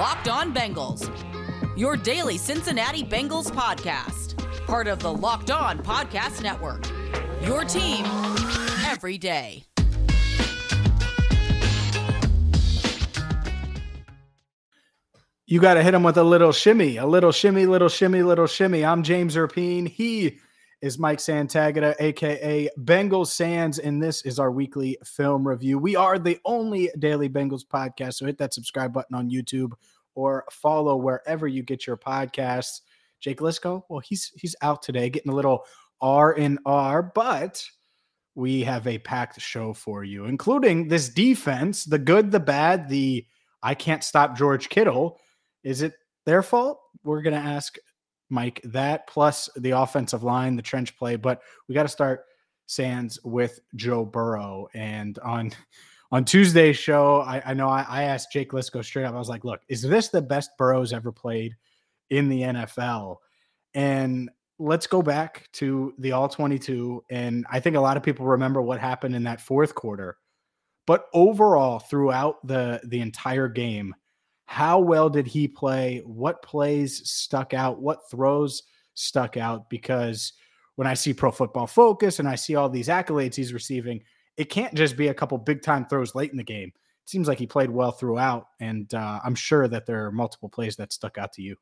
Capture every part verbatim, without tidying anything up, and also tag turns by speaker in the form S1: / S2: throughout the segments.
S1: Locked On Bengals, your daily Cincinnati Bengals podcast. Part of the Locked On Podcast Network, your team every day.
S2: You got to hit him with a little shimmy, a little shimmy, little shimmy, little shimmy. I'm James Erpine. He is Mike Santagata, a k a. Bengals Sands, and this is our weekly film review. We are the only daily Bengals podcast, so hit that subscribe button on YouTube or follow wherever you get your podcasts. Jake Lisco, well, he's he's out today getting a little R and R, but we have a packed show for you, including this defense, the good, the bad, the I can't stop George Kittle. Is it their fault? We're going to ask Mike that, plus the offensive line, the trench play. But we got to start, Sands, with Joe Burrow. And on on Tuesday's show, I, I know I, I asked Jake Lisco straight up. I was like, look, is this the best Burrow's ever played in the N F L? And let's go back to the all twenty-two. And I think a lot of people remember what happened in that fourth quarter. But overall, throughout the, the entire game, how well did he play? What plays stuck out? What throws stuck out? Because when I see Pro Football Focus and I see all these accolades he's receiving, it can't just be a couple big-time throws late in the game. It seems like he played well throughout, and uh, I'm sure that there are multiple plays that stuck out to you.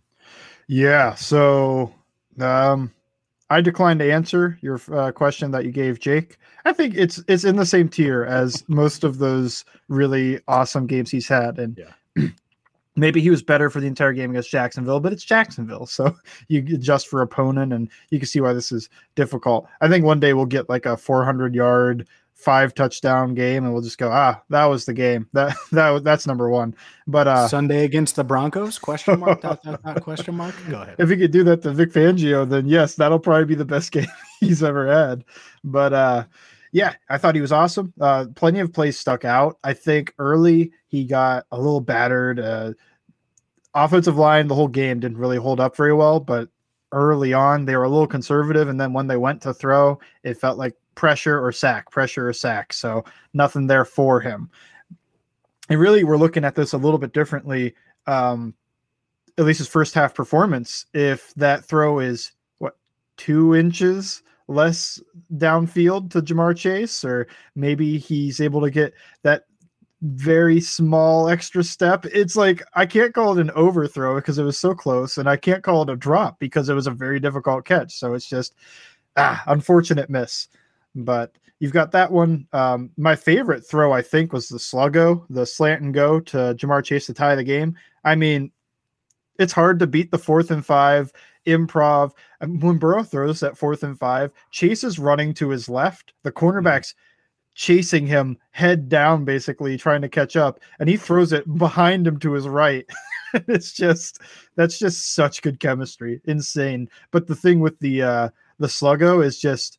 S3: Yeah, so um, I declined to answer your uh, question that you gave Jake. I think it's it's in the same tier as most of those really awesome games he's had, and yeah. Maybe he was better for the entire game against Jacksonville, but it's Jacksonville. So you adjust for opponent, and you can see why this is difficult. I think one day we'll get like a four hundred yard, five touchdown game, and we'll just go, ah, that was the game. That that that's number one. But uh,
S2: Sunday against the Broncos? Question mark? dot, dot, dot, question mark? Go ahead.
S3: If he could do that to Vic Fangio, then yes, that'll probably be the best game he's ever had. But uh, yeah, I thought he was awesome. Uh, plenty of plays stuck out. I think early he got a little battered. Uh, offensive line, the whole game didn't really hold up very well, but early on they were a little conservative. And then when they went to throw, it felt like pressure or sack, pressure or sack. So nothing there for him. And really, we're looking at this a little bit differently. Um, at least his first half performance, if that throw is what, two inches less downfield to Ja'Marr Chase, or maybe he's able to get that very small extra step. It's like, I can't call it an overthrow because it was so close, and I can't call it a drop because it was a very difficult catch. So it's just ah, unfortunate miss. But you've got that one. Um, my favorite throw, I think, was the sluggo, the slant and go to Ja'Marr Chase to tie the game. I mean, it's hard to beat the fourth and five improv. When Burrow throws that fourth and five, Chase is running to his left. The cornerback's chasing him head down, basically trying to catch up, and he throws it behind him to his right. It's just, that's just such good chemistry. Insane. But the thing with the, uh, the sluggo is just,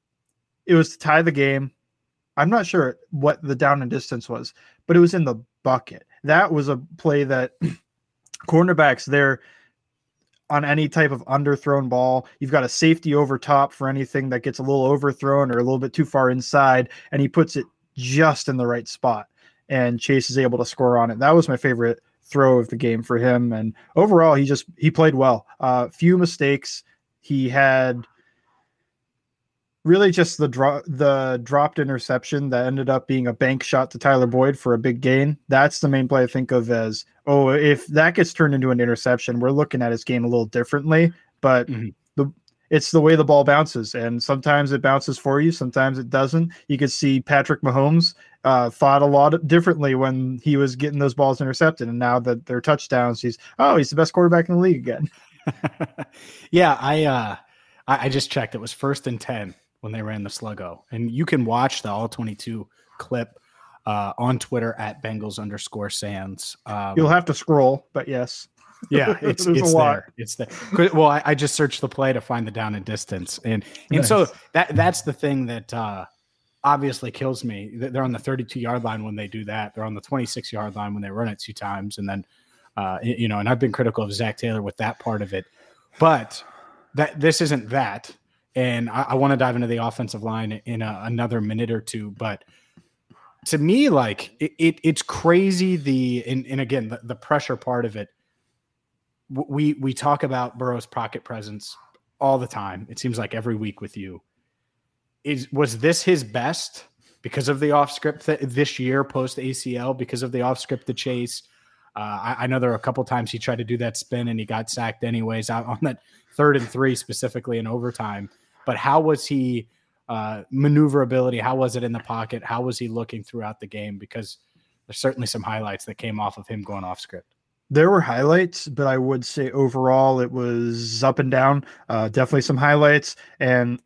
S3: it was to tie the game. I'm not sure what the down and distance was, but it was in the bucket. That was a play that cornerbacks there on any type of underthrown ball, you've got a safety over top for anything that gets a little overthrown or a little bit too far inside, and he puts it just in the right spot, and Chase is able to score on it. That was my favorite throw of the game for him. And overall, he just, he played well. Uh, few mistakes. He had really just the drop, the dropped interception that ended up being a bank shot to Tyler Boyd for a big gain. That's the main play I think of as, oh, if that gets turned into an interception, we're looking at his game a little differently. But mm-hmm. the it's the way the ball bounces, and sometimes it bounces for you, sometimes it doesn't. You could see Patrick Mahomes uh, thought a lot differently when he was getting those balls intercepted, and now that they're touchdowns, he's oh, he's the best quarterback in the league again.
S2: yeah, I uh, I, I just checked. It was first and ten when they ran the sluggo, and you can watch the all twenty-two clip uh, on Twitter at Bengals underscore Sands. Um,
S3: You'll have to scroll, but yes.
S2: Yeah, it's it's there. It's there. Well, I, I just searched the play to find the down and distance, and and nice. so that that's the thing that uh, obviously kills me. They're on the thirty-two yard line when they do that. They're on the twenty-six yard line when they run it two times, and then uh, you know. And I've been critical of Zach Taylor with that part of it, but that this isn't that. And I, I want to dive into the offensive line in a, another minute or two, but to me, like it, it it's crazy. The and, and again, the, the pressure part of it. We we talk about Burrow's pocket presence all the time. It seems like every week with you. Is was this his best because of the off script th- this year post A C L, because of the off script to chase? Uh, I, I know there were a couple times he tried to do that spin and he got sacked anyways out on that third and three, specifically in overtime. But how was he uh, maneuverability? How was it in the pocket? How was he looking throughout the game? Because there's certainly some highlights that came off of him going off script.
S3: There were highlights, but I would say overall it was up and down. Uh, definitely some highlights, and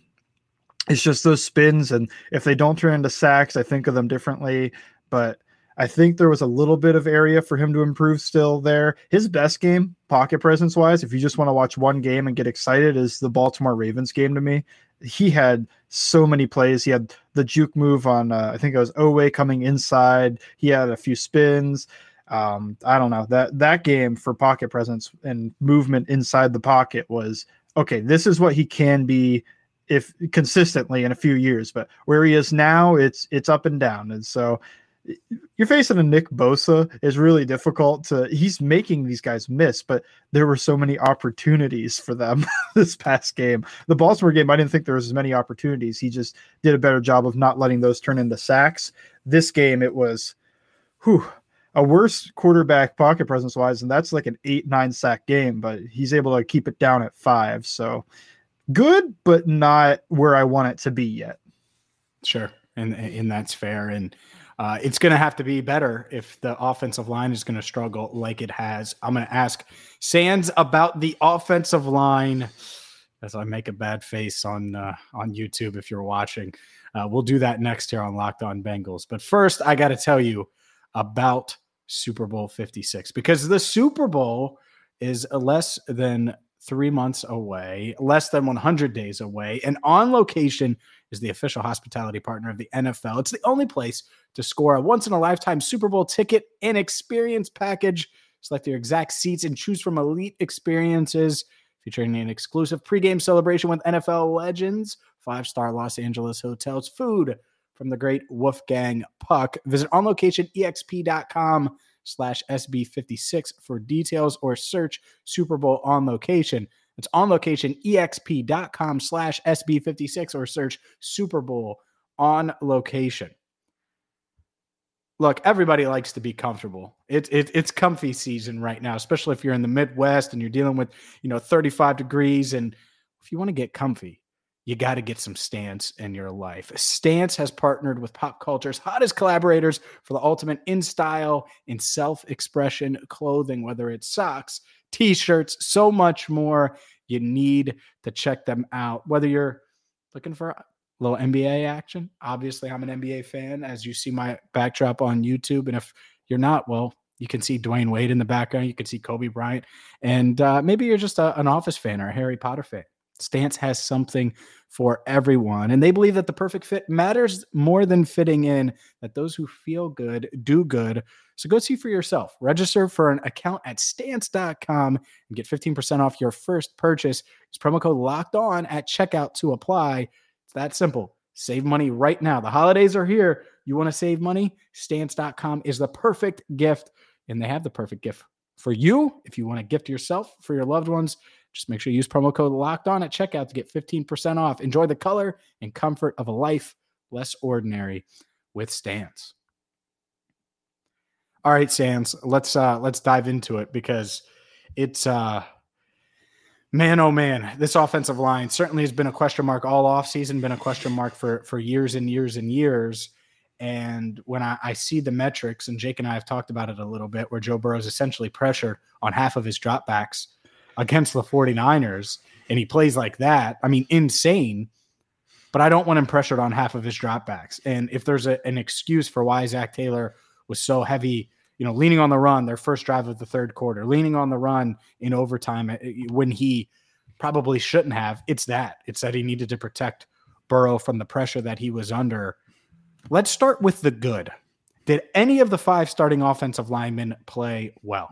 S3: it's just those spins. And if they don't turn into sacks, I think of them differently. But I think there was a little bit of area for him to improve still there. His best game, pocket presence wise, if you just want to watch one game and get excited, is the Baltimore Ravens game to me. He had so many plays. He had the juke move on, uh, I think it was Oweh coming inside. He had a few spins. Um, I don't know, that, that game for pocket presence and movement inside the pocket was, okay, this is what he can be if consistently in a few years, but where he is now, it's, it's up and down. And so you're facing a Nick Bosa is really difficult to, he's making these guys miss, but there were so many opportunities for them this past game. The Baltimore game, I didn't think there was as many opportunities. He just did a better job of not letting those turn into sacks. This game, it was, whew, a worse quarterback pocket presence wise, and that's like an eight, nine sack game, but he's able to keep it down at five. So good, but not where I want it to be yet.
S2: Sure. And, and that's fair. And uh, it's going to have to be better if the offensive line is going to struggle like it has. I'm going to ask Sands about the offensive line as I make a bad face on, uh, on YouTube. If you're watching, uh, we'll do that next here on Locked On Bengals. But first I got to tell you about Super Bowl fifty-six, because the Super Bowl is less than three months away, less than one hundred days away, and On Location is the official hospitality partner of the N F L. It's the only place to score a once-in-a-lifetime Super Bowl ticket and experience package. Select your exact seats and choose from elite experiences featuring an exclusive pregame celebration with N F L legends, five-star Los Angeles hotels, food from the great Wolfgang Puck. Visit onlocationexp.com slash SB56 for details or search Super Bowl On Location. It's onlocationexp.com slash SB56 or search Super Bowl On Location. Look, everybody likes to be comfortable. It, it, it's comfy season right now, especially if you're in the Midwest and you're dealing with, you know, thirty-five degrees. And if you want to get comfy, you got to get some Stance in your life. Stance has partnered with pop culture's hottest collaborators for the ultimate in style and self-expression clothing, whether it's socks, t-shirts, so much more. You need to check them out. Whether you're looking for a little N B A action, obviously I'm an N B A fan, as you see my backdrop on YouTube. And if you're not, well, you can see Dwayne Wade in the background. You can see Kobe Bryant. And uh, maybe you're just a, an Office fan or a Harry Potter fan. Stance has something for everyone, and they believe that the perfect fit matters more than fitting in, that those who feel good do good. So go see for yourself. Register for an account at stance dot com and get fifteen percent off your first purchase. Use promo code Locked On at checkout to apply. It's that simple. Save money right now. The holidays are here. You want to save money? stance dot com is the perfect gift, and they have the perfect gift for you. If you want to gift yourself for your loved ones, just make sure you use promo code Locked On at checkout to get fifteen percent off. Enjoy the color and comfort of a life less ordinary with Stance. All right, Stance, let's uh, let's dive into it, because it's uh, man, oh man, this offensive line certainly has been a question mark all offseason, been a question mark for for years and years and years. And when I, I see the metrics, and Jake and I have talked about it a little bit, where Joe Burrow is essentially pressured on half of his dropbacks against the 49ers, and he plays like that, I mean, insane, but I don't want him pressured on half of his dropbacks. And if there's a, an excuse for why Zach Taylor was so heavy, you know, leaning on the run, their first drive of the third quarter, leaning on the run in overtime when he probably shouldn't have, it's that. It's that he needed to protect Burrow from the pressure that he was under. Let's start with the good. Did any of the five starting offensive linemen play well?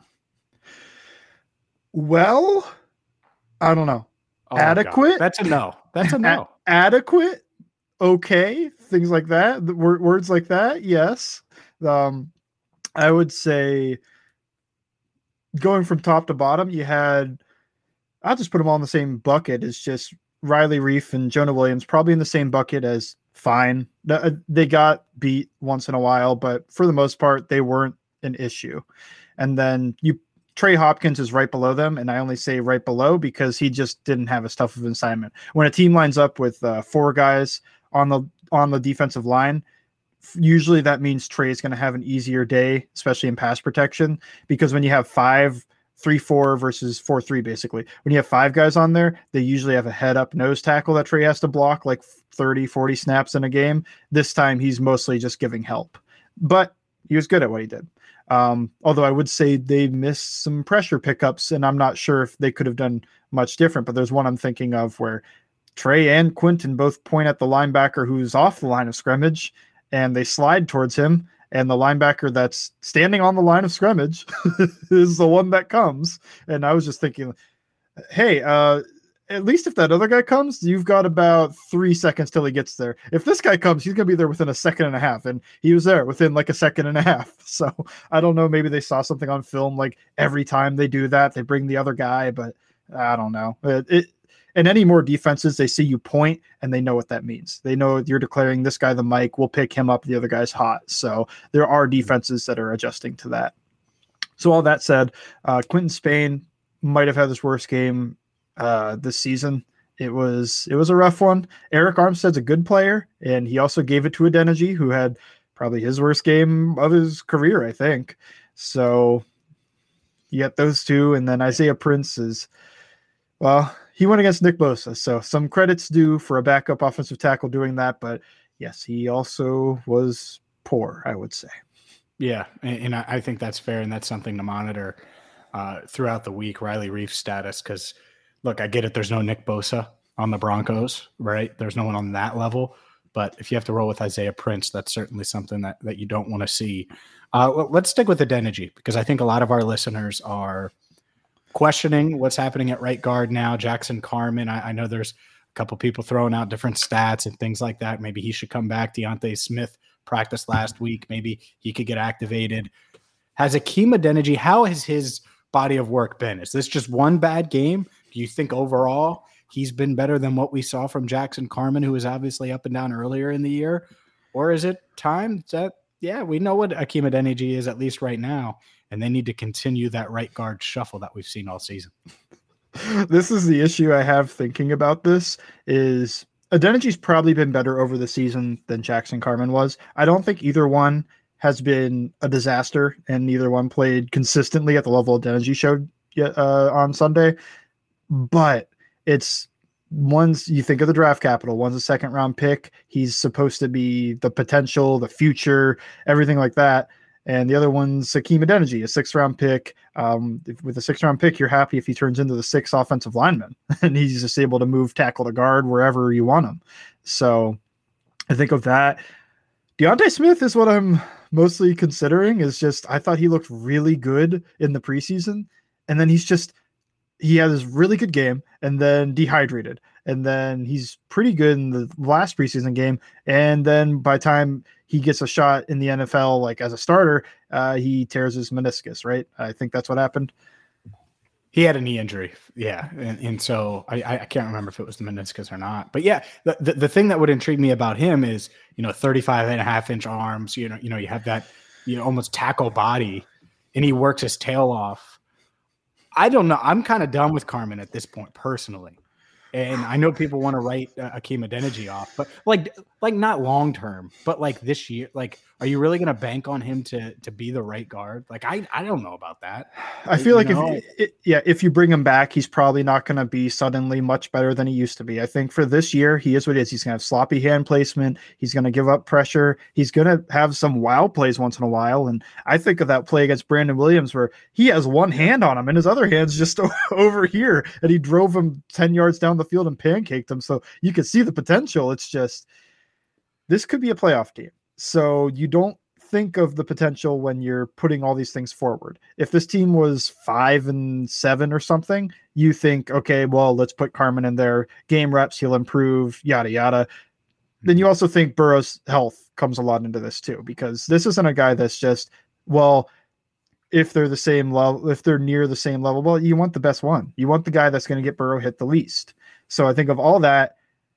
S3: Well, I don't know.
S2: Oh,
S3: adequate?
S2: God. That's a no. That's a no.
S3: A- adequate? Okay. things like that, the wor- words like that. Yes. Um, I would say going from top to bottom, you had, I'll just put them all in the same bucket. It's just Riley Reef and Jonah Williams, probably in the same bucket as fine. They got beat once in a while, but for the most part, they weren't an issue. And then you, Trey Hopkins is right below them, and I only say right below because he just didn't have as tough of an assignment. When a team lines up with uh, four guys on the on the defensive line, usually that means Trey is going to have an easier day, especially in pass protection, because when you have five, three, four versus four, three, basically, when you have five guys on there, they usually have a head up nose tackle that Trey has to block like thirty, forty snaps in a game. This time he's mostly just giving help, but he was good at what he did. Um, although I would say they missed some pressure pickups, and I'm not sure if they could have done much different, but there's one I'm thinking of where Trey and Quinton both point at the linebacker who's off the line of scrimmage, and they slide towards him, and the linebacker that's standing on the line of scrimmage is the one that comes. And I was just thinking, hey, uh, at least if that other guy comes, you've got about three seconds till he gets there. If this guy comes, he's going to be there within a second and a half. And he was there within like a second and a half. So I don't know. Maybe they saw something on film. Like every time they do that, they bring the other guy, but I don't know. It, it and any more defenses, they see you point and they know what that means. They know you're declaring this guy the mic. We'll pick him up. The other guy's hot. So there are defenses that are adjusting to that. So all that said, uh, Quinton Spain might have had his worst game uh this season. It was it was a rough one. Eric Armstead's a good player, and he also gave it to Adeniji, who had probably his worst game of his career, I think. So you get those two, and then Isaiah Prince is, well, he went against Nick Bosa, so some credits due for a backup offensive tackle doing that, but yes, he also was poor, I would say.
S2: Yeah, and, and I, I think that's fair, and that's something to monitor uh throughout the week, Riley Reef's status, because look, I get it. There's no Nick Bosa on the Broncos, right? There's no one on that level. But if you have to roll with Isaiah Prince, that's certainly something that, that you don't want to see. Uh, well, let's stick with Adeniji, because I think a lot of our listeners are questioning what's happening at right guard now. Jackson Carman, I, I know there's a couple people throwing out different stats and things like that. Maybe he should come back. Deontay Smith practiced last week. Maybe he could get activated. Has Akeem Adeniji, how has his body of work been? Is this just one bad game? Do you think overall he's been better than what we saw from Jackson Carman, who was obviously up and down earlier in the year? Or is it time that, yeah, we know what Akeem Adeniji is at least right now, and they need to continue that right guard shuffle that we've seen all season?
S3: This is the issue I have thinking about this is Adeniji's probably been better over the season than Jackson Carman was. I don't think either one has been a disaster, and neither one played consistently at the level Adeniji showed uh, on Sunday. But it's one's, you think of the draft capital, one's a second round pick. He's supposed to be the potential, the future, everything like that. And the other one's Akeem Adeniji, a sixth round pick. Um, if, with a sixth round pick, you're happy if he turns into the sixth offensive lineman and he's just able to move tackle to guard wherever you want him. So I think of that. Deontay Smith is what I'm mostly considering. Is just, I thought he looked really good in the preseason, and then he's just, he had this really good game and then dehydrated, and then he's pretty good in the last preseason game. And then by the time he gets a shot in the N F L, like as a starter, uh, he tears his meniscus, right? I think that's what happened.
S2: He had a knee injury. Yeah. And, and so I, I can't remember if it was the meniscus or not, but yeah, the, the, the thing that would intrigue me about him is, you know, thirty-five and a half inch arms, you know, you know, you have that, you know, almost tackle body, and he works his tail off. I don't know. I'm kind of done with Carman at this point personally. And I know people want to write uh, Akeem Adeniji off, but like, like not long term, but like this year, like, are you really going to bank on him to to be the right guard? Like, I, I don't know about that.
S3: I feel you like know? if it, yeah, if you bring him back, he's probably not going to be suddenly much better than he used to be. I think for this year, he is what he is. He's going to have sloppy hand placement. He's going to give up pressure. He's going to have some wow plays once in a while. And I think of that play against Brandon Williams where he has one hand on him and his other hand's just over here, and he drove him ten yards down the field and pancaked him. So you could see the potential. It's just, this could be a playoff team. So you don't think of the potential when you're putting all these things forward. If this team was five and seven or something, you think, okay, well, let's put Carman in there, game reps, he'll improve, yada, yada. then you also think Burrow's health comes a lot into this too, because this isn't a guy that's just, well, if they're the same level, if they're near the same level, well, you want the best one. You want the guy that's going to get Burrow hit the least. So I think of all that,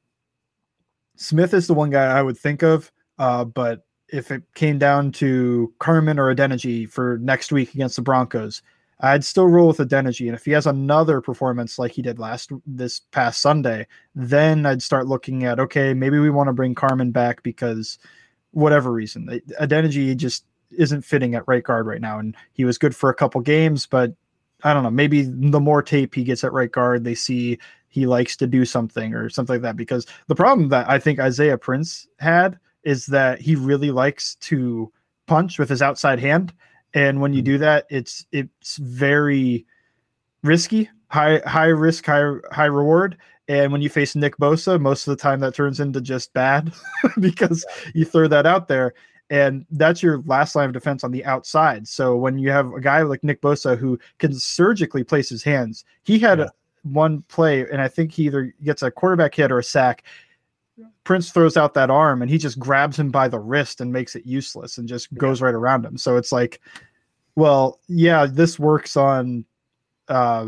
S3: Smith is the one guy I would think of. Uh, but if it came down to Carman or Adeniji for next week against the Broncos, I'd still roll with Adeniji. And if he has another performance like he did last this past Sunday, then I'd start looking at, okay, maybe we want to bring Carman back because whatever reason, Adeniji just isn't fitting at right guard right now. And he was good for a couple games, but I don't know, maybe the more tape he gets at right guard, they see he likes to do something or something like that. Because the problem that I think Isaiah Prince had is that he really likes to punch with his outside hand. And when you do that, it's it's very risky, high high risk, high high reward. And when you face Nick Bosa, most of the time that turns into just bad because you throw that out there. And that's your last line of defense on the outside. So when you have a guy like Nick Bosa who can surgically place his hands, he had yeah. one play, and I think he either gets a quarterback hit or a sack. Prince throws out that arm and he just grabs him by the wrist and makes it useless and just goes yeah. right around him. So it's like, well, yeah, this works on, uh,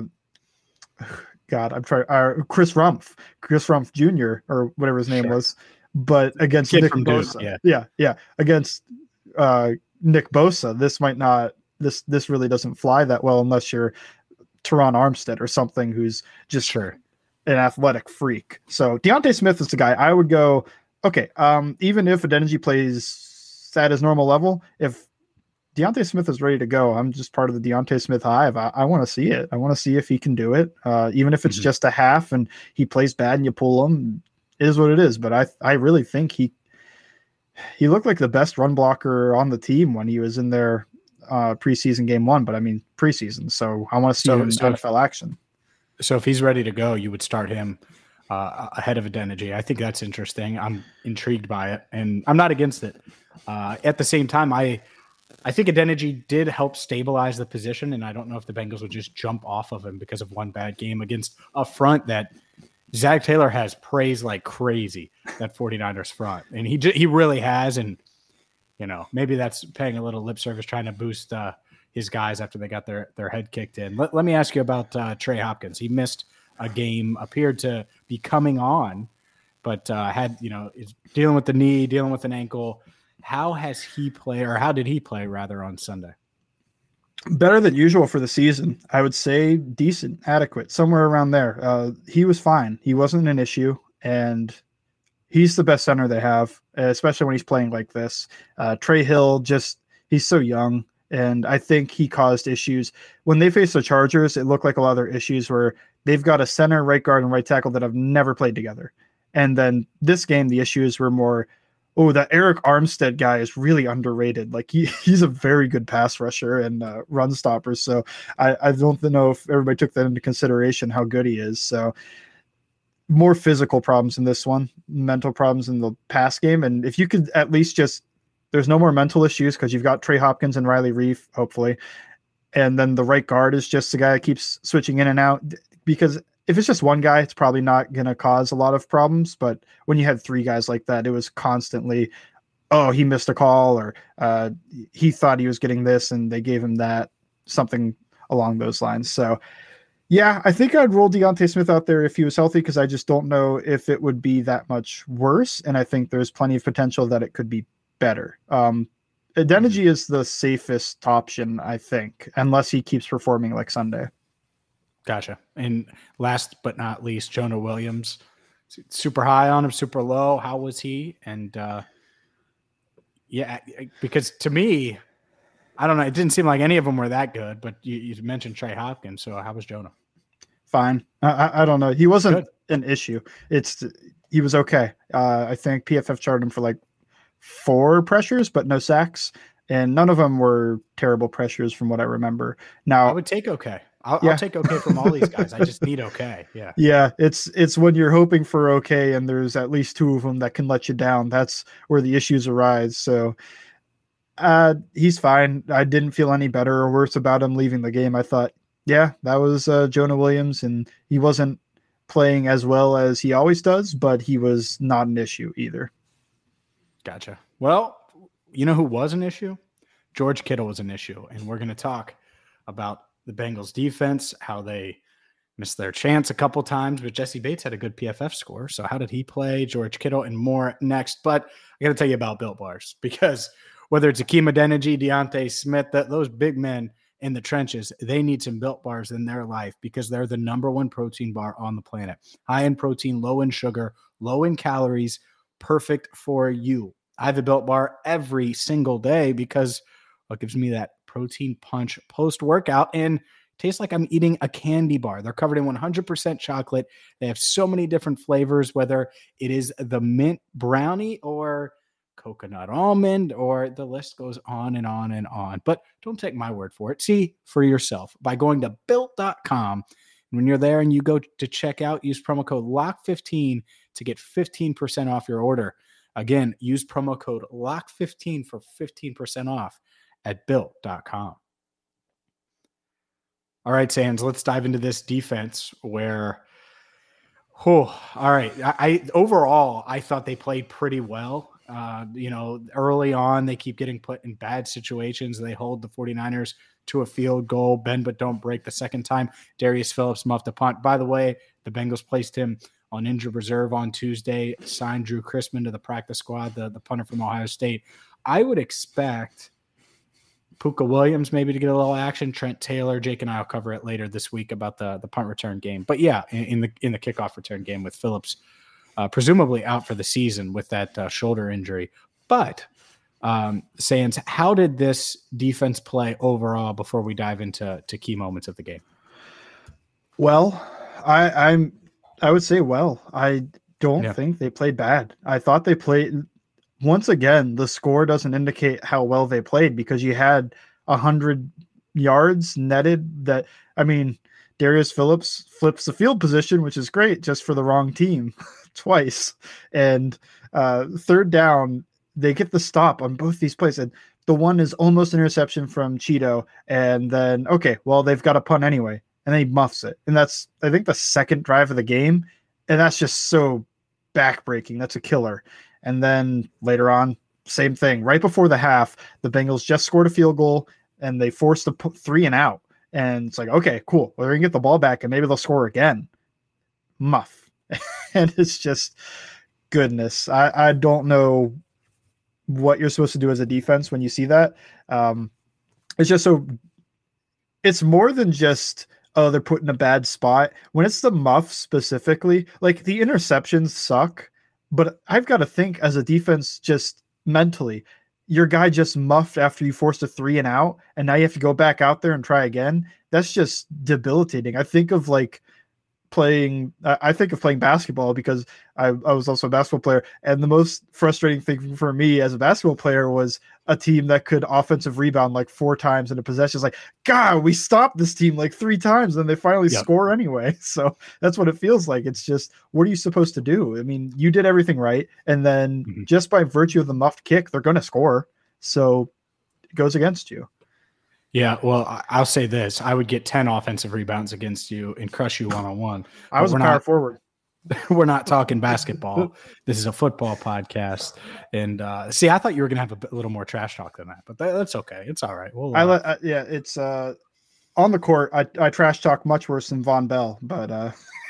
S3: God, I'm trying, uh, Chris Rumpf, Chris Rumpf Junior or whatever his name sure. was, but against Kid Nick Bosa, Duke, yeah. yeah, yeah, against uh, Nick Bosa, this might not, this this really doesn't fly that well unless you're Teron Armstead or something who's just
S2: sure.
S3: an athletic freak. So Deontay Smith is the guy I would go, okay, um, even if Adeniji plays at his normal level, if Deontay Smith is ready to go, I'm just part of the Deontay Smith hive. I, I want to see it. I want to see if he can do it. Uh, even if it's mm-hmm. just a half and he plays bad and you pull him, it is what it is. But I I really think he he looked like the best run blocker on the team when he was in their uh, preseason game one. But I mean preseason, so I want to see
S2: so,
S3: him in
S2: so,
S3: N F L action.
S2: So if he's ready to go, you would start him uh, ahead of Adeniji. I think that's interesting. I'm intrigued by it, and I'm not against it. Uh, at the same time, I I think Adeniji did help stabilize the position, and I don't know if the Bengals would just jump off of him because of one bad game against a front that Zach Taylor has praised like crazy, that 49ers front. And he he really has, and, you know, maybe that's paying a little lip service, trying to boost uh, his guys after they got their, their head kicked in. Let, let me ask you about uh, Trey Hopkins. He missed a game, appeared to be coming on, but uh, had, you know, is dealing with the knee, dealing with an ankle. How has he played, or how did he play, rather, on Sunday?
S3: Better than usual for the season. I would say decent, adequate, somewhere around there. Uh, he was fine. He wasn't an issue, and he's the best center they have, especially when he's playing like this. Uh, Trey Hill, just he's so young, and I think he caused issues. When they faced the Chargers, it looked like a lot of their issues where they've got a center, right guard, and right tackle that have never played together. And then this game, the issues were more, oh, that Eric Armstead guy is really underrated. Like he, he's a very good pass rusher and uh, run stopper. So I, I don't know if everybody took that into consideration, how good he is. So more physical problems in this one, mental problems in the pass game. And if you could at least just, there's no more mental issues because you've got Trey Hopkins and Riley Reif, hopefully. And then the right guard is just the guy that keeps switching in and out, because if it's just one guy, it's probably not going to cause a lot of problems. But when you had three guys like that, it was constantly, oh, he missed a call, or uh, he thought he was getting this and they gave him that, something along those lines. So, yeah, I think I'd roll Deontay Smith out there if he was healthy, because I just don't know if it would be that much worse. And I think there's plenty of potential that it could be better. Um, Adeniji is the safest option, I think, unless he keeps performing like Sunday.
S2: Gotcha. And last but not least, Jonah Williams, super high on him, super low. How was he? And uh, yeah, because to me, I don't know, it didn't seem like any of them were that good, but you, you mentioned Trey Hopkins. So how was Jonah?
S3: Fine. I, I don't know. He wasn't good. An issue. It's he was okay. Uh, I think P F F charted him for like four pressures, but no sacks. And none of them were terrible pressures from what I remember. Now
S2: I would take okay. I'll, yeah. I'll take okay from all these guys. I just need okay. Yeah.
S3: Yeah. It's, it's when you're hoping for okay and there's at least two of them that can let you down. That's where the issues arise. So uh, he's fine. I didn't feel any better or worse about him leaving the game. I thought, yeah, that was uh, Jonah Williams, and he wasn't playing as well as he always does, but he was not an issue either.
S2: Gotcha. Well, you know who was an issue? George Kittle was an issue. And we're going to talk about the Bengals defense, how they missed their chance a couple times, but Jesse Bates had a good P F F score. So how did he play? George Kittle and more next. But I got to tell you about Built Bars, because whether it's Akeem Adeniji, Deontay Smith, that those big men in the trenches, they need some Built Bars in their life, because they're the number one protein bar on the planet. High in protein, low in sugar, low in calories, perfect for you. I have a Built Bar every single day because it gives me that protein punch post-workout and tastes like I'm eating a candy bar. They're covered in one hundred percent chocolate. They have so many different flavors, whether it is the mint brownie or coconut almond, or the list goes on and on and on. But don't take my word for it. See for yourself by going to built dot com. And when you're there and you go to check out, use promo code lock fifteen to get fifteen percent off your order. Again, use promo code lock fifteen for fifteen percent off at built dot com. All right, Sands, let's dive into this defense where, oh, all right. I, I overall, I thought they played pretty well. Uh, you know, early on, they keep getting put in bad situations. They hold the 49ers to a field goal, bend but don't break the second time. Darius Phillips muffed a punt. By the way, the Bengals placed him on injured reserve on Tuesday, signed Drew Chrisman to the practice squad, the, the punter from Ohio State. I would expect Puka Williams maybe to get a little action. Trent Taylor, Jake and I will cover it later this week about the, the punt return game. But yeah, in, in the in the kickoff return game with Phillips uh, presumably out for the season with that uh, shoulder injury. But um, Sands, how did this defense play overall before we dive into to key moments of the game?
S3: Well, I, I'm I would say well. I don't
S2: yeah.
S3: think they played bad. I thought they played. Once again, the score doesn't indicate how well they played, because you had a hundred yards netted. That I mean, Darius Phillips flips the field position, which is great, just for the wrong team twice. And uh, third down, they get the stop on both these plays. And the one is almost an interception from Cheeto. And then, okay, well, they've got a punt anyway. And then he muffs it. And that's, I think, the second drive of the game. And that's just so backbreaking. That's a killer. And then later on, same thing. Right before the half, the Bengals just scored a field goal and they forced a three and out. And it's like, okay, cool. Well, they're going to get the ball back and maybe they'll score again. Muff. And it's just goodness. I, I don't know what you're supposed to do as a defense when you see that. Um, it's just so it's more than just, oh, they're put in a bad spot. When it's the muff specifically, like the interceptions suck. But I've got to think as a defense, just mentally, your guy just muffed after you forced a three and out, and now you have to go back out there and try again. That's just debilitating. I think of like playing, I think of playing basketball, because I, I was also a basketball player. And the most frustrating thing for me as a basketball player was a team that could offensive rebound like four times in a possession. It's like, God, we stopped this team like three times and they finally yep. score anyway. So that's what it feels like. It's just, what are you supposed to do? I mean, you did everything right. And then mm-hmm. just by virtue of the muffed kick, they're going to score. So it goes against you.
S2: Yeah, well, I'll say this. I would get ten offensive rebounds against you and crush you one-on-one.
S3: I was a power not, forward.
S2: We're not talking basketball. This is a football podcast. And uh, see, I thought you were going to have a, bit, a little more trash talk than that, but that, that's okay. It's all right. We'll, uh,
S3: I let, uh, yeah, it's uh, on the court. I, I trash talk much worse than Von Bell, but uh...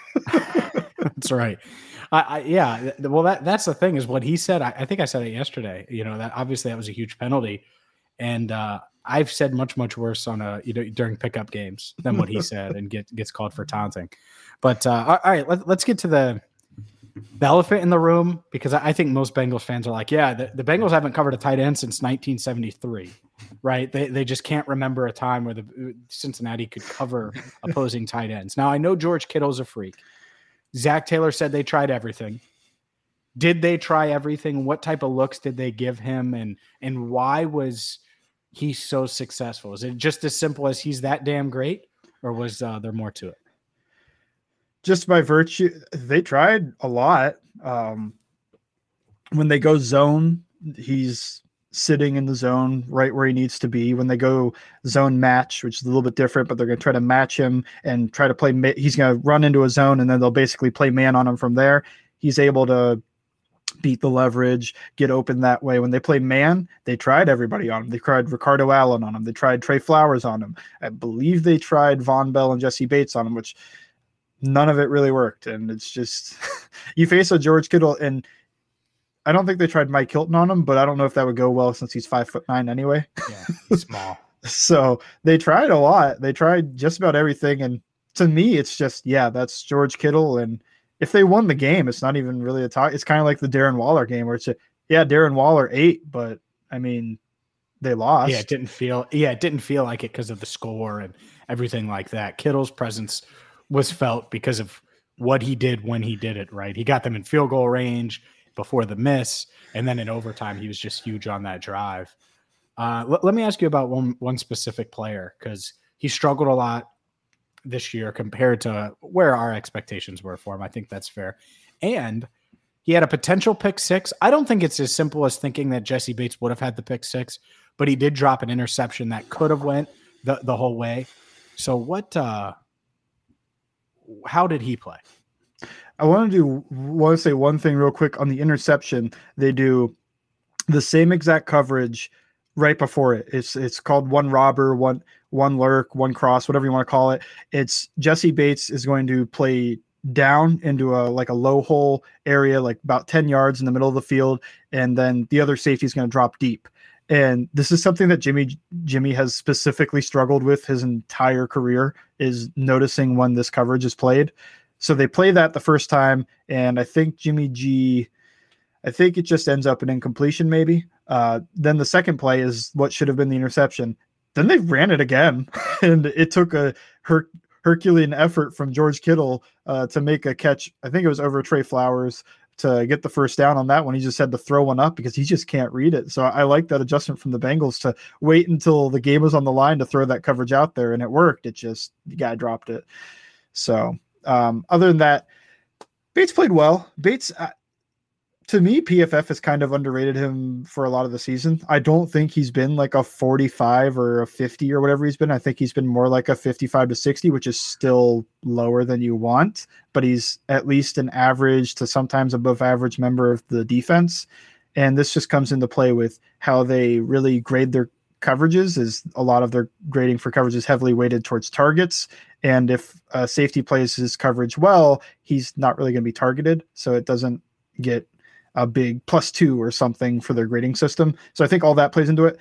S2: that's right. I, I, yeah, well, that that's the thing is what he said. I, I think I said it yesterday. You know, that obviously that was a huge penalty. And uh, I've said much, much worse on a you know during pickup games than what he said, and get gets called for taunting. But uh, all right, let, let's get to the, the elephant in the room, because I, I think most Bengals fans are like, yeah, the, the Bengals haven't covered a tight end since nineteen seventy-three, right? They they just can't remember a time where the Cincinnati could cover opposing tight ends. Now I know George Kittle's a freak. Zach Taylor said they tried everything. Did they try everything? What type of looks did they give him, and and why was he's so successful? Is it just as simple as he's that damn great, or was uh, there more to it?
S3: Just by virtue, they tried a lot. Um, when they go zone, he's sitting in the zone right where he needs to be. When they go zone match, which is a little bit different, but they're going to try to match him and try to play. Ma- he's going to run into a zone, and then they'll basically play man on him from there. He's able to beat the leverage, get open that way. When they play man, they tried everybody on him. They tried Ricardo Allen on him. They tried Trey Flowers on him. I believe they tried Von Bell and Jesse Bates on him, which none of it really worked. And it's just, you face a George Kittle, and I don't think they tried Mike Hilton on him, but I don't know if that would go well since he's five foot nine anyway.
S2: Yeah, he's small.
S3: So they tried a lot. They tried just about everything. And to me, it's just, yeah, that's George Kittle. And if they won the game, it's not even really a talk. It's kind of like the Darren Waller game where it's, a, yeah, Darren Waller ate, but I mean, they lost.
S2: Yeah, it didn't feel, yeah, it didn't feel like it because of the score and everything like that. Kittle's presence was felt because of what he did when he did it, right? He got them in field goal range before the miss, and then in overtime, he was just huge on that drive. Uh, l- let me ask you about one, one specific player, because he struggled a lot this year compared to where our expectations were for him. I think that's fair. And he had a potential pick six. I don't think it's as simple as thinking that Jesse Bates would have had the pick six, but he did drop an interception that could have went the, the whole way. So what, uh, how did he play?
S3: I want to do, want to say one thing real quick on the interception. They do the same exact coverage right before it. It's, it's called one robber, one, one lurk, one cross, whatever you want to call it. It's Jesse Bates is going to play down into a, like a low hole area, like about ten yards in the middle of the field. And then the other safety is going to drop deep. And this is something that Jimmy, Jimmy has specifically struggled with his entire career, is noticing when this coverage is played. So they play that the first time. And I think Jimmy G, I think it just ends up an incompletion maybe. Uh, then the second play is what should have been the interception. Then they ran it again, and it took a her- Herculean effort from George Kittle uh, to make a catch. I think it was over Trey Flowers to get the first down on that one. He just had to throw one up because he just can't read it. So I like that adjustment from the Bengals to wait until the game was on the line to throw that coverage out there, and it worked. It just, the guy dropped it. So um, other than that, Bates played well. Bates, uh, to me, P F F has kind of underrated him for a lot of the season. I don't think he's been like a forty-five or a fifty or whatever he's been. I think he's been more like a fifty-five to sixty, which is still lower than you want, but he's at least an average to sometimes above average member of the defense. And this just comes into play with how they really grade their coverages. Is a lot of their grading for coverage is heavily weighted towards targets. And if a safety plays his coverage well, he's not really going to be targeted. So it doesn't get a big plus two or something for their grading system. So I think all that plays into it.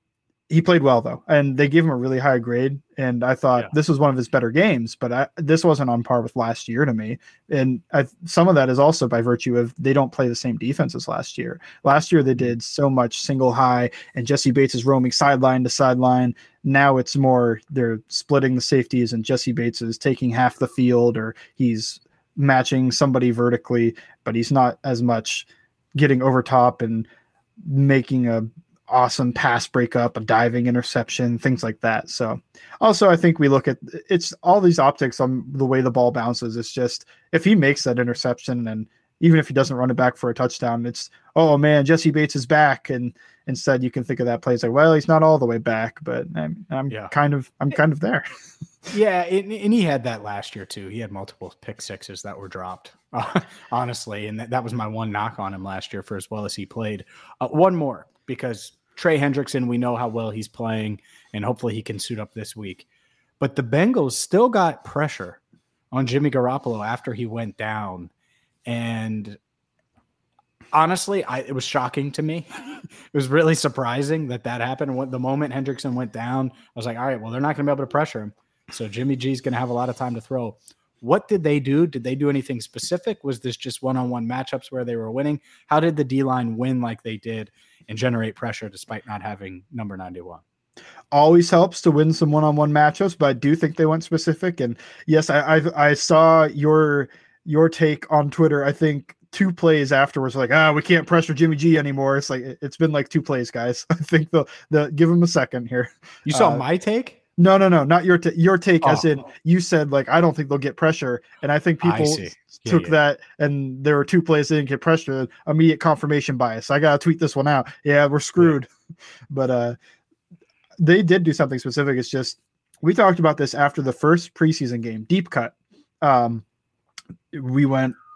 S3: He played well though, and they gave him a really high grade. And I thought yeah. this was one of his better games, but I, this wasn't on par with last year to me. And I, some of that is also by virtue of they don't play the same defense as last year. Last year they did so much single high, and Jesse Bates is roaming sideline to sideline. Now it's more they're splitting the safeties, and Jesse Bates is taking half the field, or he's matching somebody vertically, but he's not as much getting over top and making a awesome pass breakup, a diving interception, things like that. So also I think we look at it's all these optics on the way the ball bounces. It's just, if he makes that interception, and even if he doesn't run it back for a touchdown, it's, oh man, Jesse Bates is back. And instead you can think of that play as like, well, he's not all the way back, but I'm, I'm yeah. kind of, I'm kind of there.
S2: Yeah. And, and he had that last year too. He had multiple pick sixes that were dropped, uh, honestly. And that, that was my one knock on him last year for as well as he played. Uh, one more, because Trey Hendrickson, we know how well he's playing, and hopefully he can suit up this week. But the Bengals still got pressure on Jimmy Garoppolo after he went down. And honestly, I, it was shocking to me. It was really surprising that that happened. When, the moment Hendrickson went down, I was like, all right, well, they're not going to be able to pressure him. So Jimmy G's going to have a lot of time to throw. What did they do? Did they do anything specific? Was this just one-on-one matchups where they were winning? How did the D-line win like they did and generate pressure despite not having number ninety-one?
S3: Always helps to win some one-on-one matchups, but I do think they went specific. And yes, I I, I saw your your take on Twitter. I think two plays afterwards, like, ah, we can't pressure Jimmy G anymore. It's like, it's been like two plays, guys. I think the the give him a second here.
S2: You saw
S3: uh,
S2: my take?
S3: No, no, no, not your, t- your take
S2: oh.
S3: as in you said, like, I don't think they'll get pressure. And I think people
S2: I yeah,
S3: took
S2: yeah.
S3: that, and there were two plays they didn't get pressure. Immediate confirmation bias. I got to tweet this one out. Yeah, we're screwed. Yeah. But uh, they did do something specific. It's just, we talked about this after the first preseason game, deep cut. Um, we went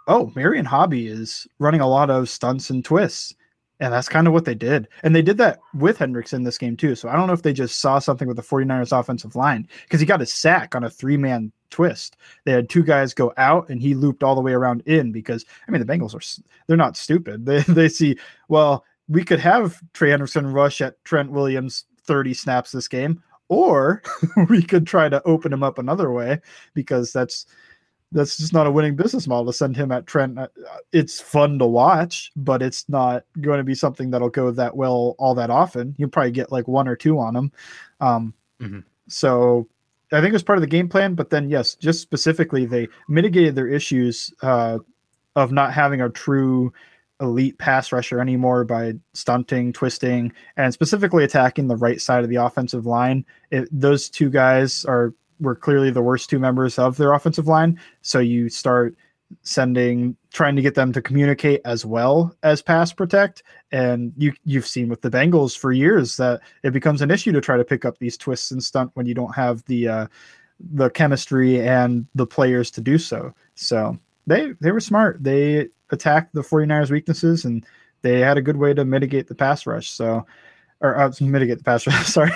S3: oh, Marion Hobby is running a lot of stunts and twists. And that's kind of what they did. And they did that with Hendricks in this game too. So I don't know if they just saw something with the 49ers offensive line, because he got a sack on a three-man twist. They had two guys go out and he looped all the way around in, because, I mean, the Bengals are, they're not stupid. They, they see, well, we could have Trey Henderson rush at Trent Williams thirty snaps this game, or we could try to open him up another way, because that's, that's just not a winning business model to send him at Trent. It's fun to watch, but it's not going to be something that'll go that well all that often. You'll probably get like one or two on him. Um, mm-hmm. So I think it was part of the game plan, but then yes, just specifically, they mitigated their issues uh, of not having a true elite pass rusher anymore by stunting, twisting, and specifically attacking the right side of the offensive line. It, those two guys are were clearly the worst two members of their offensive line. So you start sending, trying to get them to communicate as well as pass protect. And you, you've seen with the Bengals for years that it becomes an issue to try to pick up these twists and stunt when you don't have the, uh, the chemistry and the players to do so. So they, they were smart. They attacked the 49ers weaknesses, and they had a good way to mitigate the pass rush. So, or uh, mitigate the pass rush, sorry,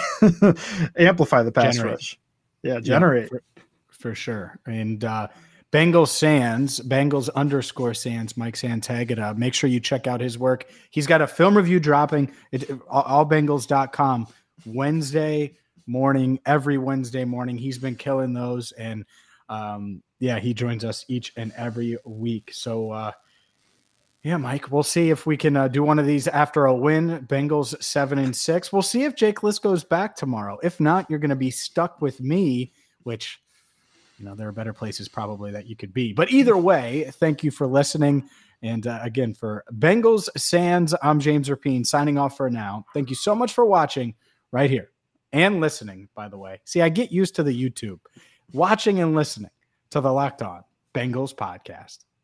S3: amplify the pass
S2: Generate.
S3: rush. Yeah, generate.
S2: Yeah, for, for sure. And uh, Bengals Sands, Bengals underscore Sands, Mike Santagata. Make sure you check out his work. He's got a film review dropping at all bengals dot com Wednesday morning, every Wednesday morning. He's been killing those. And um, yeah, he joins us each and every week. So uh, yeah, Mike, we'll see if we can uh, do one of these after a win. Bengals seven and six. We'll see if Jake Lisco's back tomorrow. If not, you're going to be stuck with me, which, you know, there are better places probably that you could be. But either way, thank you for listening. And uh, again, for Bengals Sands, I'm James Rapien signing off for now. Thank you so much for watching right here and listening, by the way. See, I get used to the YouTube, watching and listening to the Locked On Bengals podcast.